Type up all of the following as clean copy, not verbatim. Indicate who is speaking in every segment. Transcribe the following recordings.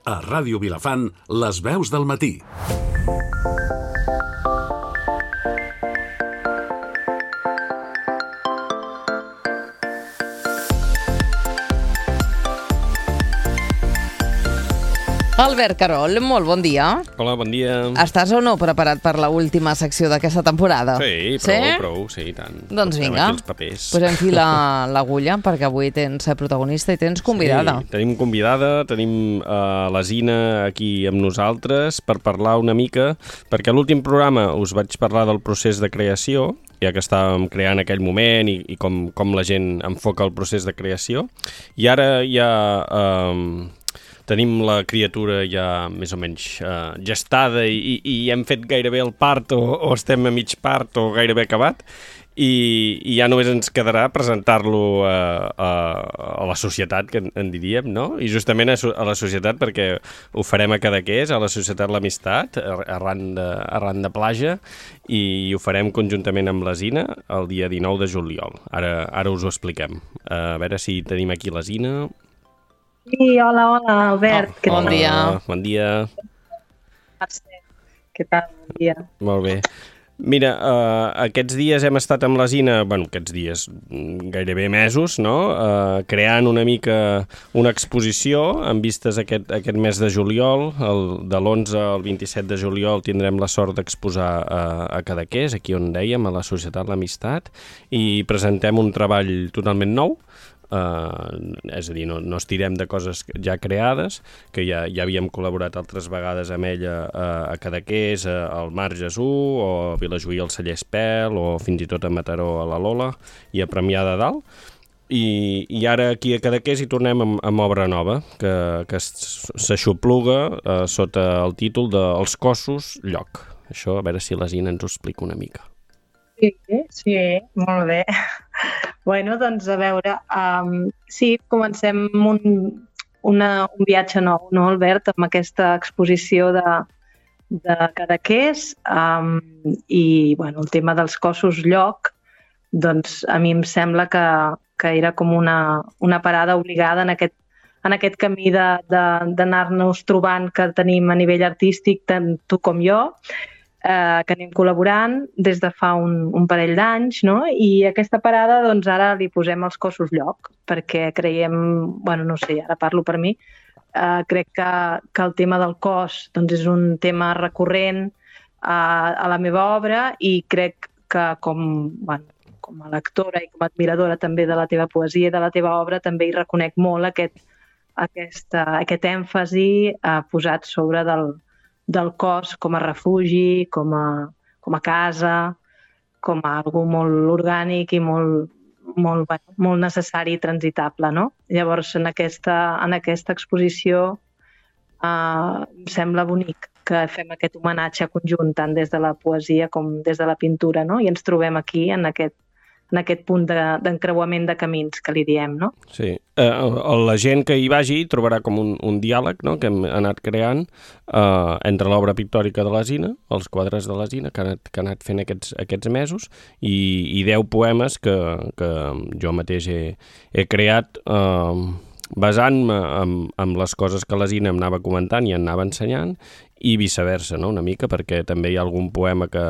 Speaker 1: A Ràdio Vilafant, les veus del matí.
Speaker 2: Albert Carol, molt bon dia.
Speaker 3: Hola, bon dia.
Speaker 2: Estàs o no preparat per l'última secció d'aquesta temporada?
Speaker 3: Sí, prou, sí, i tant.
Speaker 2: Doncs vinga, posem fil a l'agulla, perquè avui tens protagonista i tens convidada.
Speaker 3: Sí, tenim convidada, tenim la Zina aquí amb nosaltres per parlar una mica, perquè a l'últim programa us vaig parlar del procés de creació, ja que estàvem creant aquell moment i com la gent enfoca el procés de creació, i ara ja... tenim la criatura ja més o menys gestada i hem fet gairebé el part o estem a mig part o gairebé acabat i ja només ens quedarà presentar-lo a la societat, que en diríem, no? I justament a la societat, perquè ho farem a Cadaqués, a la Societat l'Amistat, arran de Plaja, i ho farem conjuntament amb la Zina el dia 19 de juliol. Ara us ho expliquem. A veure si tenim aquí la Zina...
Speaker 4: Sí, hola, Albert.
Speaker 2: Bon dia.
Speaker 3: Bon dia.
Speaker 4: Què tal? Bon dia.
Speaker 3: Molt bé. Mira, aquests dies hem estat amb la Zina, aquests dies, gairebé mesos, no? Creant una mica una exposició amb vistes aquest mes de juliol. De l'11 al 27 de juliol tindrem la sort d'exposar a Cadaqués, aquí on dèiem, a la Societat l'Amistat, i presentem un treball totalment nou. És a dir, no estirem de coses ja creades, que ja havíem col·laborat altres vegades amb ella a Cadaqués, al Mar Jesús, o a Vilajuí al Celler Espel, o fins i tot a Mataró a la Lola i a Premià de Dalt. I ara aquí a Cadaqués hi tornem amb obra nova, que s'aixopluga sota el títol de Els cossos, lloc. Això, a veure si la Zina ens ho explica una mica.
Speaker 4: Sí, molt bé. Bueno, doncs a veure, sí, comencem un viatge nou, no, Albert, amb aquesta exposició de Cadaqués i, bueno, el tema dels cossos lloc, doncs a mi em sembla que era com una parada obligada en aquest camí d'anar-nos trobant que tenim a nivell artístic, tant tu com jo, que anem col·laborant des de fa un parell d'anys, no? I aquesta parada, doncs ara li posem els cossos lloc, perquè creiem, bueno, no sé, ara parlo per mi, crec que el tema del cos doncs és un tema recurrent a la meva obra i crec que com a lectora i com a admiradora també de la teva poesia i de la teva obra també hi reconec molt aquest èmfasi posat sobre del cos com a refugi, com a casa, com a algo molt orgànic i molt necessari i transitable, no? Llavors, en aquesta exposició em sembla bonic que fem aquest homenatge conjunt tant des de la poesia com des de la pintura, no? I ens trobem aquí en aquest punt d'encreuament de camins que li diem, no?
Speaker 3: Sí. La gent que hi vagi trobarà com un diàleg, no?, que hem anat creant entre l'obra pictòrica de la Zina, els quadres de la Zina que ha anat fent aquests mesos i 10 poemes que jo mateix he creat basant-me en les coses que la Zina em anava comentant i em anava ensenyant i viceversa, no?, una mica, perquè també hi ha algun poema que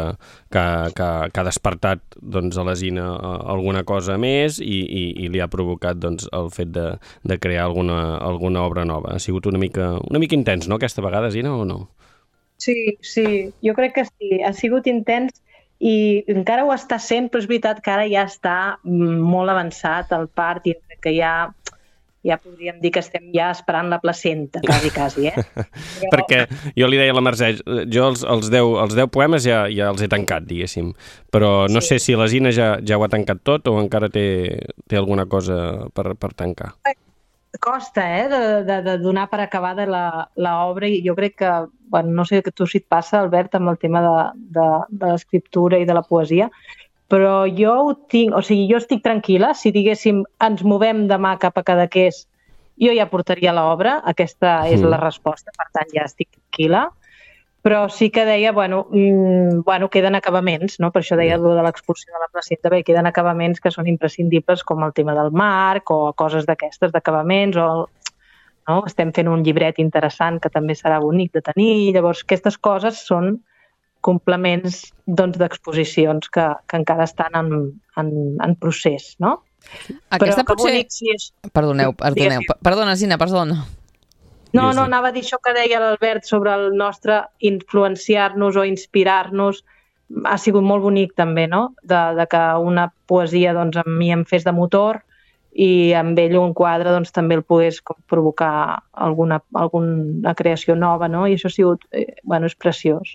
Speaker 3: ha despertat doncs, a la Zina alguna cosa més i li ha provocat doncs, el fet de crear alguna obra nova. Ha sigut una mica intens, no?, aquesta vegada, Zina, o no?
Speaker 4: Sí, jo crec que sí. Ha sigut intens i encara ho està sent, però és veritat que ara ja està molt avançat el part i crec que ja podríem dir que estem ja esperant la placenta, quasi, eh? Però...
Speaker 3: Perquè jo li deia a la Mercè, jo els 10 poemes ja els he tancat, diguéssim, però no sé si la Zina ja ho ha tancat tot o encara té alguna cosa per tancar.
Speaker 4: Costa, de donar per acabada l'obra i jo crec que, bueno, no sé tu si et passa, Albert, amb el tema de l'escriptura i de la poesia, però jo ho tinc, o sigui, jo estic tranquil·la, si diguéssim ens movem demà cap a Cadaqués, jo ja portaria l'obra, aquesta és la resposta, per tant ja estic tranquil·la, però sí que deia, bueno, queden acabaments, no? Per això deia allò de l'expulsió de la placenta, perquè queden acabaments que són imprescindibles com el tema del marc o coses d'aquestes, d'acabaments, o no? Estem fent un llibret interessant que també serà bonic de tenir, i llavors aquestes coses són complements d'exposicions que encara estan en procés, no?
Speaker 2: Aquesta
Speaker 4: però que
Speaker 2: potser...
Speaker 4: bonic si és...
Speaker 2: Perdoneu. Perdona, Sina, perdona.
Speaker 4: No, anava a dir això que deia l'Albert sobre el nostre influenciar-nos o inspirar-nos. Ha sigut molt bonic també, no? De que una poesia doncs, amb mi em fes de motor i amb ell un quadre doncs, també el pogués provocar alguna creació nova, no? I això ha sigut, és preciós.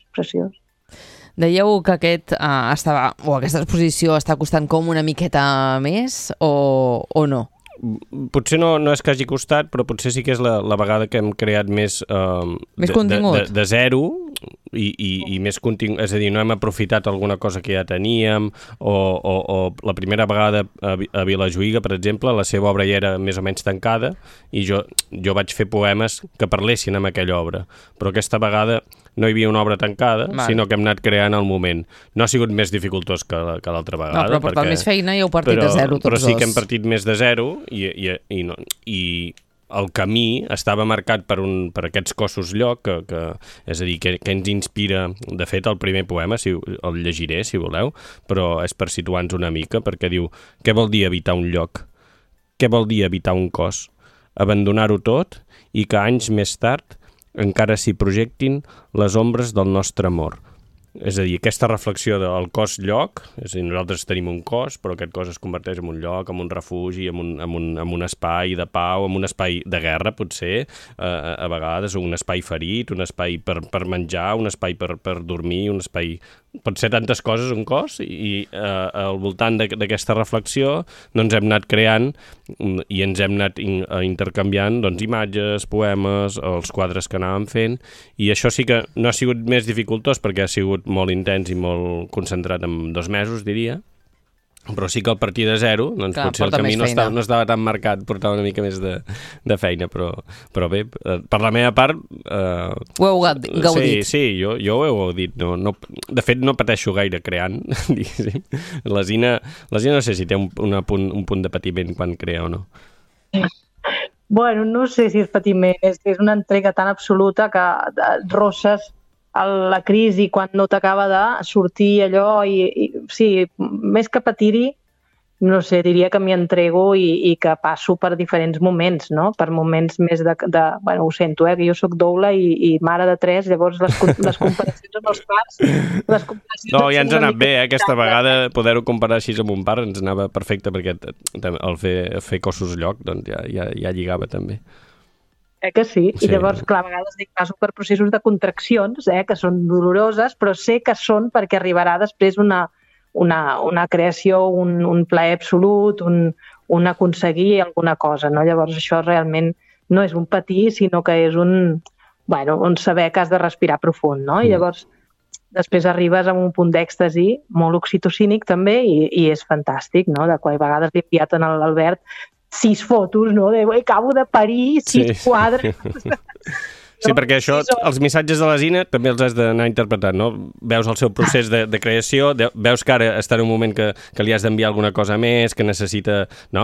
Speaker 2: Dèieu que aquesta exposició està costant com una miqueta més o no?
Speaker 3: Potser no és que hagi costat, però potser sí que és la vegada que hem creat més
Speaker 2: contingut
Speaker 3: de zero i més contingut, és a dir, no hem aprofitat alguna cosa que ja teníem o la primera vegada a Vilajuïga, per exemple, la seva obra ja era més o menys tancada i jo vaig fer poemes que parlessin amb aquella obra, però aquesta vegada no hi havia una obra tancada, sinó que hem anat creant al moment. No ha sigut més dificultós que l'altra vegada.
Speaker 2: No, però portat més feina i heu partit de zero tots dos.
Speaker 3: Però sí que hem partit més de zero i el camí estava marcat per aquests cossos lloc, és a dir, que ens inspira. De fet, el primer poema, el llegiré, si voleu, però és per situar-nos una mica, perquè diu: què vol dir habitar un lloc? Què vol dir habitar un cos? Abandonar-ho tot i que anys més tard encara s'hi projectin les ombres del nostre amor. És a dir, aquesta reflexió del cos-lloc, és a dir, nosaltres tenim un cos, però aquest cos es converteix en un lloc, en un refugi, en un espai de pau, en un espai de guerra, potser, a vegades, un espai ferit, un espai per menjar, un espai per dormir, un espai... Pot ser tantes coses, un cos, i al voltant d'aquesta reflexió doncs hem anat creant i ens hem anat intercanviant doncs, imatges, poemes, els quadres que anàvem fent, i això sí que no ha sigut més dificultós perquè ha sigut molt intens i molt concentrat en 2 mesos, diria, però sí que al partir de zero, doncs potser el camí no estava tan marcat, portava una mica més de feina, però bé, per la meva part...
Speaker 2: Ho heu gaudit.
Speaker 3: Sí, jo ho he gaudit. De fet, no pateixo gaire creant, diguéssim. La Sina no sé si té un punt de patiment quan crea o no.
Speaker 4: Bueno, no sé si és patiment, és una entrega tan absoluta que rosses la crisi quan no t'acaba de sortir allò i sí, més que patir-hi, no sé, diria que m'hi entrego i que passo per diferents moments, no? Per moments més bueno, ho sento, que jo soc doula i mare de 3, llavors les comparacions amb els pares...
Speaker 3: No, ja ens ha anat bé, aquesta vegada poder-ho comparar així amb un pare ens anava perfecte, perquè el fer cossos lloc doncs ja lligava també.
Speaker 4: Que sí, i llavors, clar, a vegades passo per processos de contraccions, que són doloroses, però sé que són perquè arribarà després una creació, un plaer absolut, un aconseguir alguna cosa, no? Llavors això realment no és un patir, sinó que és un saber que has de respirar profund, no? I llavors després arribes a un punt d'èxtasi molt oxitocínic també i és fantàstic, no? De qual vegades he enviat a l'Albert 6 fotos, no? Acabo de parir 6 quadres.
Speaker 3: Sí, perquè això, els missatges de la Sina també els has d'anar interpretant, no? Veus el seu procés de creació, veus que ara està en un moment que li has d'enviar alguna cosa més, que necessita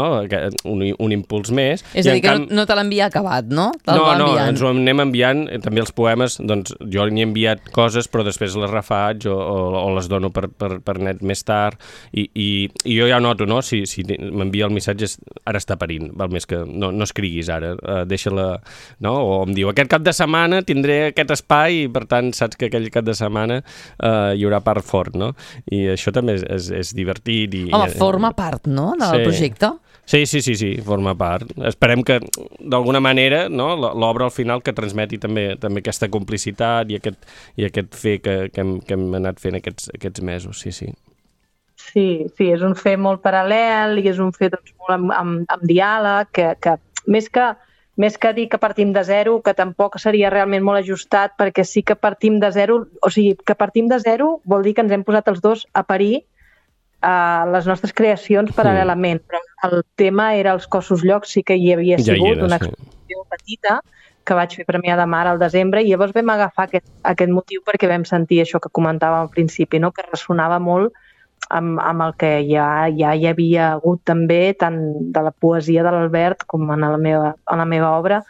Speaker 3: un impuls més.
Speaker 2: És a dir, que no te l'envia acabat, no?
Speaker 3: No, ens ho anem enviant, també els poemes, doncs jo n'hi he enviat coses, però després les refaig o les dono per net més tard, i jo ja noto, no? Si m'envia el missatge, ara està parint, val més que no escriguis ara, deixa-la, no? O em diu, aquest cap de setmana tindré aquest espai i per tant saps que aquell cap de setmana hi haurà part fort, no? I això també és divertit.
Speaker 2: Home, forma part, no?, del projecte?
Speaker 3: Sí, forma part. Esperem que d'alguna manera, no, l'obra al final que transmeti també aquesta complicitat i aquest fer que hem anat fent aquests mesos, sí.
Speaker 4: Sí, és un fer molt paral·lel i és un fer doncs, molt amb diàleg, que més que dir que partim de zero, que tampoc seria realment molt ajustat, perquè sí que partim de zero, o sigui, que partim de zero vol dir que ens hem posat els dos a parir les nostres creacions paral·lelament, però el tema era els cossos llocs, sí que hi havia sigut una exposició petita que vaig fer Premià de Mar al desembre, i llavors vam agafar aquest motiu perquè vam sentir això que comentàvem al principi, no? Que ressonava molt amb el que ja hi havia hagut també, tant de la poesia de l'Albert com en la meva obra,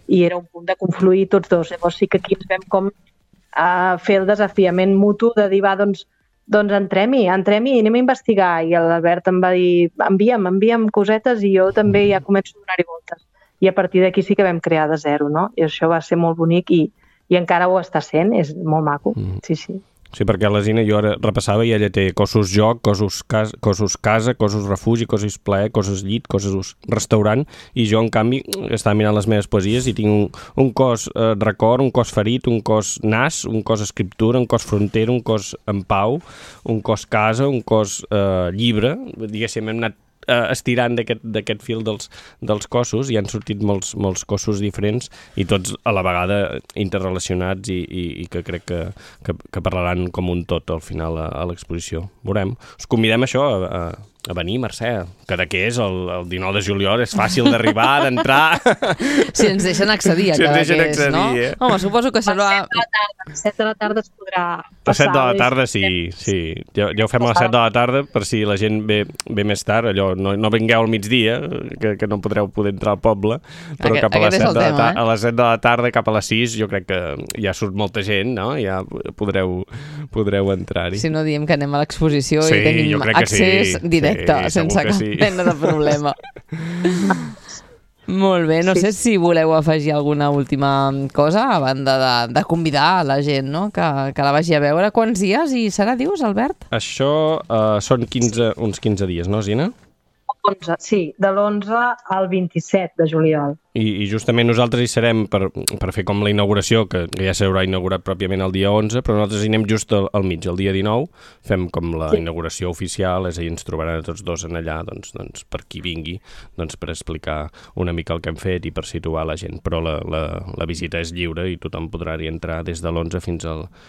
Speaker 4: i era un punt de confluir tots dos. Llavors sí que aquí ens vam com fer el desafiament mutu de dir, va, doncs entrem-hi, anem a investigar. I l'Albert em va dir, envia'm cosetes i jo també ja començo a donar-hi voltes. I a partir d'aquí sí que vam crear de zero, no? I això va ser molt bonic i encara ho està sent, és molt maco, sí.
Speaker 3: Sí, perquè la Zina jo ara repassava i ella té cossos joc, cossos casa, cossos refugi, cossos plaer, cossos llit, cossos restaurant, i jo, en canvi, estava mirant les meves poesies i tinc un cos record, un cos ferit, un cos nas, un cos escriptura, un cos frontera, un cos en pau, un cos casa, un cos llibre. Diguéssim, hem anat estirant d'aquest fil dels cossos i han sortit molts cossos diferents i tots a la vegada interrelacionats i que crec que parlaran com un tot al final a l'exposició. Veurem. Us convidem això a venir, Mercè, que de què és el 19 de juliol, és fàcil d'arribar, d'entrar.
Speaker 2: Si ens deixen accedir a cada que és, no? Home, suposo que serà...
Speaker 4: A les 7 de la tarda es podrà
Speaker 3: passar. A 7 de la tarda, sí. Ja ho fem a les 7 de la tarda, per si la gent ve més tard, allò, no vingueu al migdia, que no podreu poder entrar al poble, però cap a les 7 de la tarda, cap a les 6, jo crec que ja surt molta gent, no? Ja podreu entrar-hi.
Speaker 2: Si no diem que anem a l'exposició i tenim accés directe. Sense cap mena de problema. Molt bé, no sé si voleu afegir alguna última cosa a banda de convidar a la gent, no? que la vagi a veure. Quants dies hi serà, dius, Albert?
Speaker 3: Això són uns 15 dies, no, Zina?
Speaker 4: 11, sí, de l'11 al 27 de juliol.
Speaker 3: I justament nosaltres hi serem per fer com la inauguració, que ja s'haurà inaugurat pròpiament el dia 11, però nosaltres hi anem just al mig, el dia 19, fem com la inauguració oficial, és a dir, ens trobaran a tots dos en allà, doncs per qui vingui, doncs per explicar una mica el que hem fet i per situar la gent, però la visita és lliure i tothom podrà hi entrar des de l'11 fins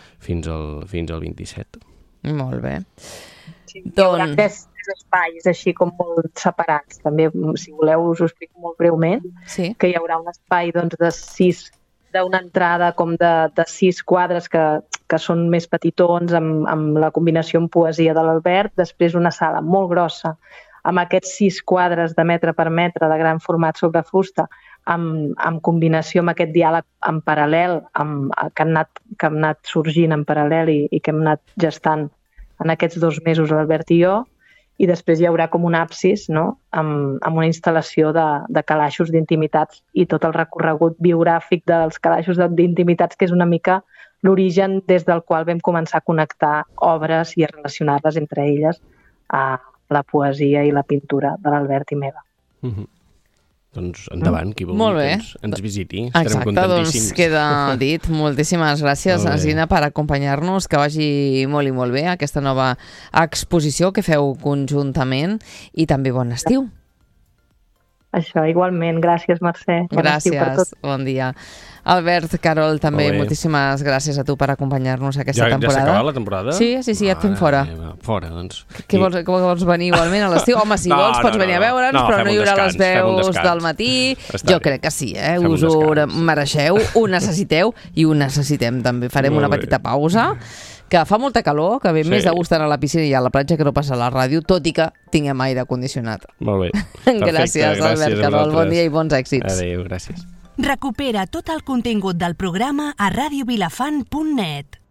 Speaker 3: al 27.
Speaker 2: Molt bé.
Speaker 4: Sí, hi haurà tres espais així com molt separats. També, si voleu, us ho explico molt breument, que hi haurà un espai d'una entrada com de 6 quadres que són més petitons amb la combinació amb poesia de l'Albert, després una sala molt grossa amb aquests 6 quadres de metre per metre de gran format sobre fusta, amb combinació amb aquest diàleg en paral·lel, que ha anat sorgint en paral·lel i que hem anat gestant en aquests 2 mesos l'Albert i jo, i després hi haurà com un absis, no? amb una instal·lació de calaixos d'intimitats i tot el recorregut biogràfic dels calaixos d'intimitats, que és una mica l'origen des del qual vam començar a connectar obres i a relacionar-les entre elles a la poesia i la pintura de l'Albert i meva.
Speaker 3: Doncs endavant, qui vulgui que ens visiti. Estarem
Speaker 2: contentíssims.
Speaker 3: contentíssims.
Speaker 2: Doncs queda dit. Moltíssimes gràcies, Zina, per acompanyar-nos. Que vagi molt i molt bé aquesta nova exposició que feu conjuntament i també bon estiu.
Speaker 4: Això, igualment. Gràcies, Mercè.
Speaker 2: Gràcies, bon dia. Albert, Carol, també moltíssimes gràcies a tu per acompanyar-nos aquesta temporada.
Speaker 3: Ja s'ha acabat la temporada?
Speaker 2: Sí, ja et fem fora.
Speaker 3: Fora, doncs.
Speaker 2: Que vols venir igualment a l'estiu? Home, si vols pots venir a veure'ns, però no hi haurà les veus del matí. Jo crec que sí, us ho mereixeu, ho necessiteu i ho necessitem també. Farem una petita pausa, que fa molta calor, que ve més de gust anar a la piscina i a la platja que no passa a la ràdio, tot i que tinguem aire condicionat.
Speaker 3: Molt bé.
Speaker 2: Gràcies, Albert, Carol. Bon dia i bons èxits.
Speaker 3: Adéu, gràcies.
Speaker 5: Recupera tot el contingut del programa a radiovilafant.net.